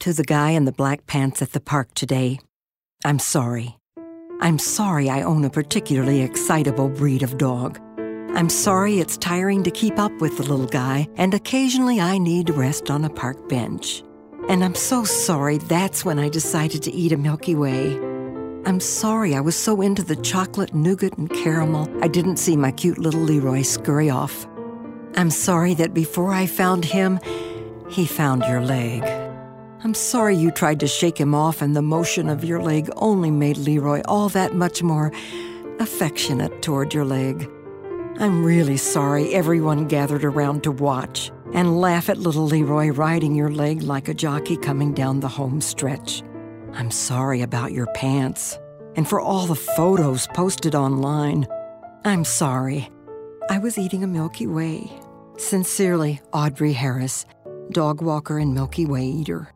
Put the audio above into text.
To the guy in the black pants at the park today, I'm sorry. I'm sorry I own a particularly excitable breed of dog. I'm sorry it's tiring to keep up with the little guy, and occasionally I need to rest on a park bench. And I'm so sorry that's when I decided to eat a Milky Way. I'm sorry I was so into the chocolate, nougat, and caramel I didn't see my cute little Leroy scurry off. I'm sorry that before I found him, he found your leg. I'm sorry you tried to shake him off and the motion of your leg only made Leroy all that much more affectionate toward your leg. I'm really sorry everyone gathered around to watch and laugh at little Leroy riding your leg like a jockey coming down the home stretch. I'm sorry about your pants and for all the photos posted online. I'm sorry. I was eating a Milky Way. Sincerely, Audrey Harris, dog walker and Milky Way eater.